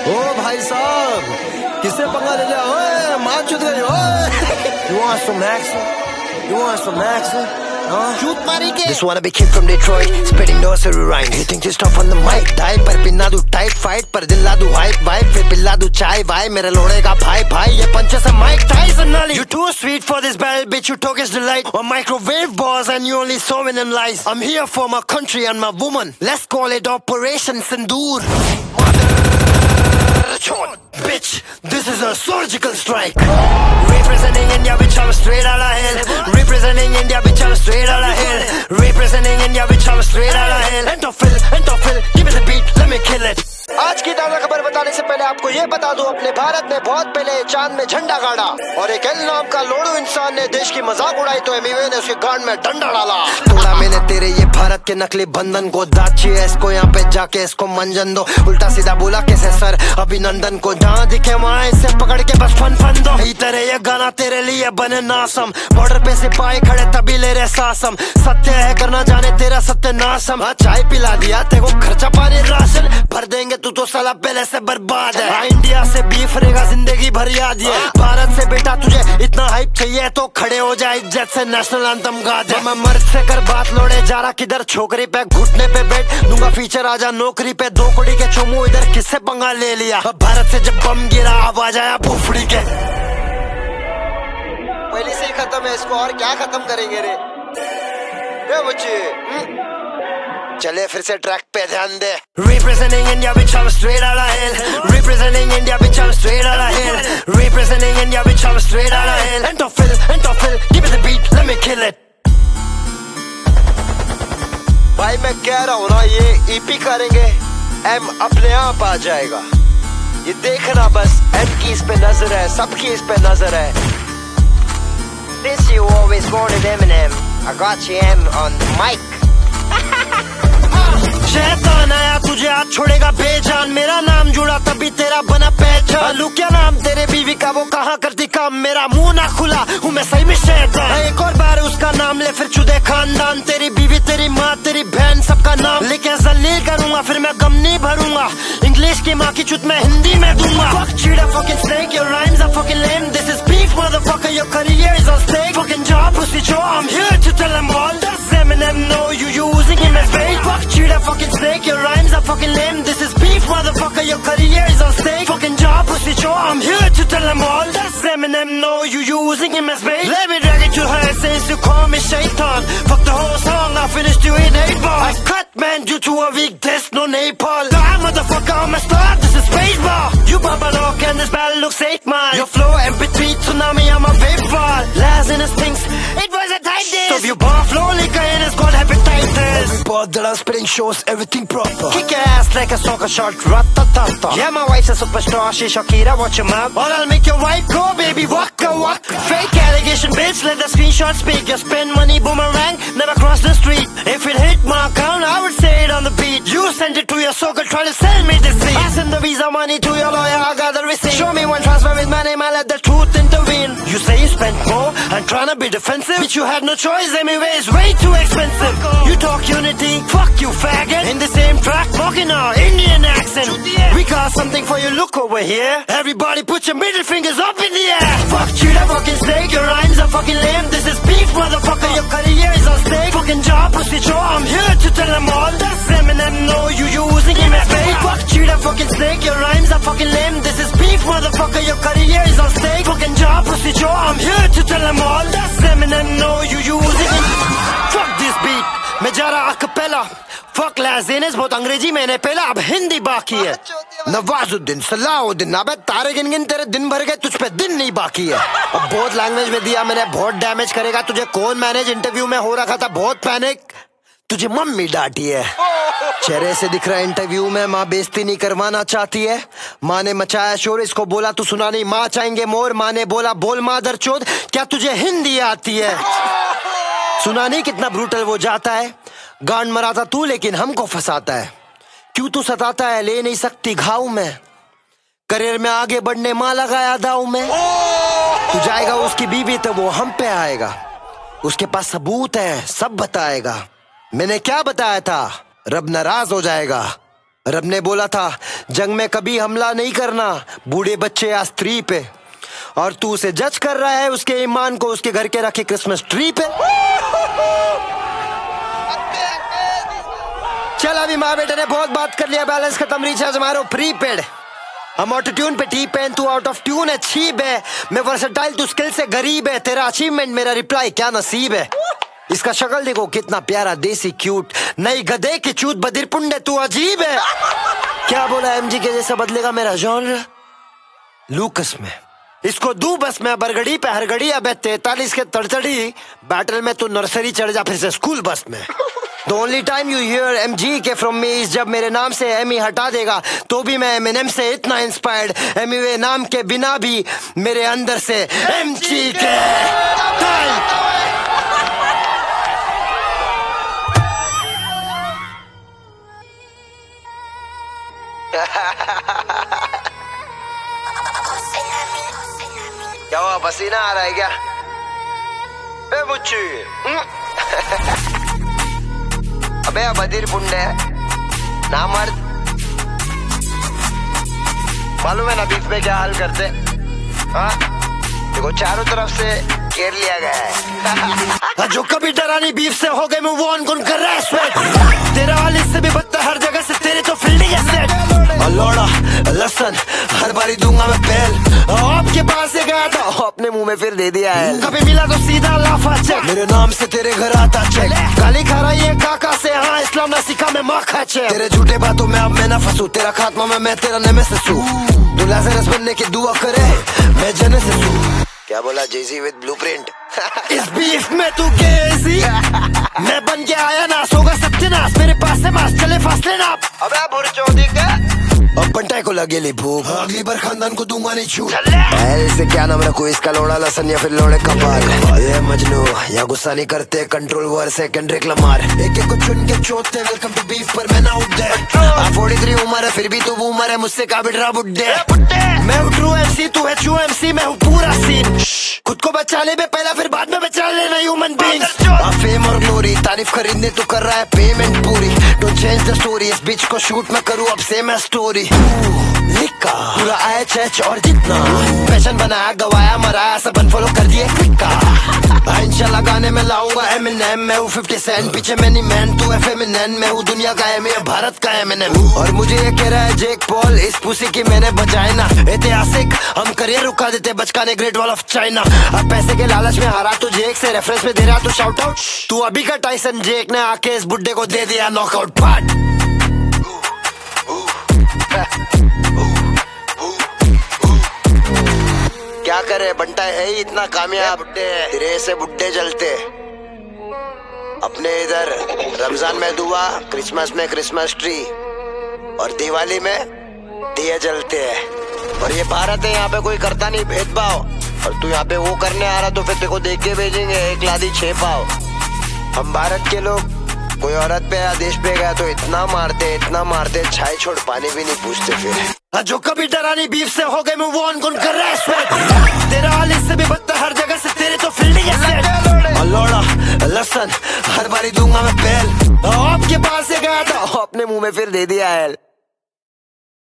ओ भाई साहब, किससे पंगा ले लिया? ओए मां चुद गई। ओए You want some action? You want some action? Shoot मारी के. Just wanna be kid from Detroit, spitting nursery rhymes. You think you're tough on the mic? Die पर पिन्ना दू tight fight, पर दिला दू hype vibe, फिर पिला दू चाय भाई मेरे लोड़े का भाई भाई. ये पंचे से Mike Tyson नाली. You too sweet for this battle, bitch. You took his delight. Or microwave balls and you only sowing them lies. I'm here for my country and my woman. Let's call it Operation Sindoor. Bitch, this is a surgical strike. Representing India, bitch, I'm straight out of hell. Representing India, bitch, I'm straight out of hell. Representing India, bitch, I'm straight out of hell. Entophil, give me the beat, let me kill it. आज की ताज़ा खबर बताने से पहले आपको ये बता दूं, अपने भारत ने बहुत पहले चांद में झंडा गाड़ा और एक एल नाम का लोड़ू इंसान ने देश की मजाक उड़ाई तो एमिवे ने उसके गांड में डंडा डाला. तोड़ा मैंने तेरे ये भारत के नकली बंधन को. दाची है इसको यहाँ पे जाके इसको मंजन दो. उल्टा सीधा बोला कैसे सर अभिनंदन को. जहाँ दिखे वहाँ इसे पकड़ के बस फन दो. इधर ये गाना तेरे लिए बने नासम. बॉर्डर पे सिपाही खड़े तभी ले रहे सासम. सत्य है करना जाने तेरा सत्य नासम. चाय पिला दिया तेरे को खर्चा पानी राशन भर देंगे तू तो साला पहले से बर्बाद है. इंडिया से बीफ रहेगा जिंदगी भर याद है. भारत से बेटा तुझे इतना हाइप चाहिए तो खड़े हो जाए इज्जत से नेशनल एंथम गा दे. मैं मर्द से कर बात लोड़े जा रहा किधर छोकरी पे घुटने पे बैठ दूंगा फीचर आजा नौकरी पे. 2 कोड़ी के चोमू इधर किससे पंगा ले लिया. भारत से जब बम गिरा आवाज आया फुफड़ी के. पहले से ही खत्म है इसको और क्या खत्म करेंगे रे बच्चे. चले फिर से ट्रैक पे ध्यान दे. Representing India, bitch, I'm straight out of hell. Representing India, bitch, I'm straight out of hell. Representing India, bitch, I'm straight out of hell. Entophil, give me the beat, let me kill it. भाई मैं कह रहा हूँ ना ये EP करेंगे M अपने आप आ जाएगा. ये देखना बस एम की इस पे नजर है, सबकी इस पे नजर है. This you always wanted Eminem. I got you M on the mic. शैतान आया तुझे आज छोड़ेगा बेजान. मेरा नाम जुड़ा तभी तेरा बना पहचान. लू क्या नाम तेरे बीवी का वो कहाँ करती काम. मेरा मुंह ना खुला हूँ मैं सही में शैतान. एक और बार उसका नाम ले फिर चुदे खानदान. तेरी बीवी तेरी माँ तेरी बहन सबका नाम लेके जलील करूंगा फिर मैं गम नहीं भरूंगा. इंग्लिश की माँ की चुत मैं हिंदी में दूंगा. Fuck cheetah fucking snake, your rhymes are fucking lame. This is beef motherfucker, your career is on stake. Fucking job pussy Joe, I'm here to tell them all. Does Eminem know you using him as bait? Fuck cheetah fucking snake, your rhymes are fucking lame. This is beef motherfucker, your career is on stake. Fucking job pussy Joe, I'm here to tell them all. Does Eminem know you using him as bait? Let me drag it to her since you call me shaitan. Fuck the whole song, I finished you in 8 bars. I cut man due to a weak disc, no Nepal. Die motherfucker, I'm a star, this is baseball. You Babalok and this battle looks 8 miles. Your flow MP3 tsunami, I'm a vape ball. Last in his things, it was a tight day. So if you barf lonely and it's called hepatitis. But that I'm spitting shows everything proper. Kick your ass like a soccer shot, rat-ta-ta-ta. Yeah, my wife's a superstar, she's Shakira, watch your mouth. Or I'll make your wife go, baby, waka waka. Fake allegation, bitch, let the screenshot speak. You spend money, boomerang, never cross the street. If it hit my account, I would say it on the beat. You sent it to your circle, try to sell me this seat. I send the visa money to your lawyer, I got the receipt. Show me one transfer with my name, I let the truth intervene. You say you spent more, I'm trying to be defensive. Bitch, you had no choice, anyway, it's way too expensive. You talk unity, fuck you faggot. In the same track, talking our Indian accent. We got something for you, look over here. Everybody put your middle fingers up in the air. Fuck cheetah, fucking snake, your rhymes are fucking lame. This is beef, motherfucker, your career is on stake. Fucking job, pussy Joe, I'm here to tell them all. Does Eminem know you using him as bait? Fuck cheetah, fucking snake, your rhymes are fucking lame. This is beef, motherfucker, your career is on stake. Fucking job, pussy Joe, I'm here to tell them all. Does Eminem know you using him? Fuck this beat, मैं जा रहा अकपेला. Fuck लाज़ेनेस बहुत अंग्रेजी मैंने पहला अब हिंदी बाकी है. नवाजुद्दीन सलाहुद्दीन अबे तारे गिन गिन तेरे दिन भर गए तुझ पे दिन नहीं बाकी है. अब बहुत लैंग्वेज में दिया मैंने बहुत डैमेज करेगा तुझे कौन मैनेज. इंटरव्यू में हो रखा था बहुत पैनिक तुझे मम्मी डांटी है. चेहरे से दिख रहा है इंटरव्यू में माँ बेइज्जती नहीं करवाना चाहती है. माँ ने मचाया शोर इसको बोला तू सुना नहीं माँ चाहेंगे मोर. माँ ने बोला बोल मादर चोद क्या तुझे हिंदी आती है. सुना नहीं कितना ब्रूटल वो जाता है. गांड मराता तू लेकिन हमको फंसाता है. क्यों तू सताता है ले नहीं सकती घाव में. करियर में आगे बढ़ने माँ लगाया दाव में. तू जाएगा उसकी बीवी तो वो हम पे आएगा. उसके पास सबूत है सब बताएगा. मैंने क्या बताया था रब नाराज हो जाएगा. रब ने बोला था जंग में कभी हमला नहीं करना बूढ़े बच्चे या स्त्री पे, और तू उसे जज कर रहा है उसके ईमान को उसके घर के रखे क्रिसमस ट्री पे। चल अभी माँ बेटे ने बहुत बात कर लिया, बैलेंस खत्म, रिचार्ज मारो प्रीपेड। हम ऑटो ट्यून पे टी पेन, तू आउट ऑफ ट्यून है, छीब है। मैं वर्सेटाइल, तू स्किल से गरीब है। तेरा अचीवमेंट मेरा रिप्लाई, क्या नसीब है। इसका शक्ल देखो कितना प्यारा, देसी क्यूट, नई गधे की चूत, बधिर पुंडे, तू अजीब है। क्या बोला एमजी के जैसा बदलेगा मेरा जॉनर, लूकस में। इसको दू बस में बरगड़ी पे हरगड़ी, अबे 43 के तड़तड़ी, बैटल में तू नर्सरी चढ़ जा फिर से स्कूल बस में। The only time you hear MG के from me is जब मेरे नाम से एमी हटा देगा तो भी मैं एमिनेम से इतना इंस्पायर्ड, एमीवे नाम के बिना भी मेरे अंदर से MG के क्या हुआ, पसीना आ रहा है क्या? बे बुच्ची अबे बधिर पुंडे ना मर्द, मालूम है ना बीफ में क्या हाल करते? हाँ देखो चारों तरफ से घेर लिया गया है। जो कभी डरानी बीफ से हो गए मूव ऑन, कौन कर रहा है स्वेट? तेरा हाल इससे भी बदतर हर जगह से, तेरे तो फील्डिंग है सेट। लोड़ा लसन हर बारी दूंगा मैं पहल, आपके पास से गया था अपने मुंह में फिर दे दिया है। कभी मिला तो सीधा लाफा चेक, मेरे नाम से तेरे घर आता चेक। गाली खा रही है काका से, हाँ इस्लाम ना सीखा मैं माँ खाचे। तेरे झूठे बातों में अब मैं ना फंसू, तेरा खात्मा में मैं तेरा नेमेसिस हूँ। तू लाज़रस बनने की दुआ करे, मैं जेनेसिस हूँ। क्या बोला जेजी विद ब्लूप्रिंट? इस बीफ में तू केसी मैं बन के आया ना, सोगा सत्यनाश, मेरे पास से मास चले फासले ना। अबे बुरचोदी का अब पंटाई को लगेली भूख, अगली बार खानदान को दूंगा नहीं छूट। ऐसे क्या नाम रखूं इसका, लोड़ा लसन या फिर लोड़े कपाल? ये मजनू या गुस्सा नहीं करते, कंट्रोल वर सेकंड रेक लमार, एक एक को चुन के चोते। वेलकम टू बीफ पर मैं ना उठ दे। 43 उम्र है फिर भी तू बूमर है, मुझसे का बिडरा बुड्ढे। मैं हूँ ट्रू MC, तू है ट्रू MC, मैं हूँ पूरा सीन। खुद को बचा ले पहला फिर बाद में बचा लेना ह्यूमन बीइंग्स। फेम और ग्लोरी तारीफ खरीदने तू कर रहा है पेमेंट पूरी, डोंट चेंज द स्टोरी, इस बीच को शूट मैं करूँ अब सेम है स्टोरी। लिखा पूरा HH और जितना फैशन बनाया, गवाया मराया, सब अनफॉलो कर दिए क्विका। इंशाल्लाह गाने में लाऊंगा एमिनेम, मैं हूँ 50 सेंट, पीछे मैनी मैन, तू है फेमिनेन, मैं हूँ दुनिया का एमी, भारत का एमिनेम। और मुझे ये कह रहा है जेक पॉल, इस पुसी की मैंने बजाए ना। ऐतिहासिक हम करियर रुका देते, बचकाने ग्रेट वॉल ऑफ चाइना। अब पैसे के लालच में हारा तू जेक से, रेफरेंस में दे रहा तू शाउट आउट। तू अभी का टाइसन, जेक ने आके इस बुड्ढे को दे दिया नॉकआउट पार्ट। क्या करे बंटा है ही इतना कामयाब, तेरे से बुड्ढे जलते। अपने इधर रमजान में दुआ, क्रिसमस में क्रिसमस ट्री, और दिवाली में दिए जलते हैं। और ये भारत है, यहाँ पे कोई करता नहीं भेदभाव, और तू यहाँ पे वो करने आ रहा तो फिर तेरे को देख के भेजेंगे एक लादी 6 पाव। हम भारत के लोग कोई औरत पे या देश पे गया तो इतना मारते छाई छोड़ पानी भी नहीं पूछते फिर। जो कभी डरानी बीफ से हो गए मूव ऑन, कौन कर रहा है स्वेट? तेरा हाल इससे भी बदतर हर जगह से, तेरे तो फील्डिंग है सेट। लोड़ा लसन हर बारी दूंगा मैं पहल, आपके पास से गया था अपने मुंह में फिर दे दिया है।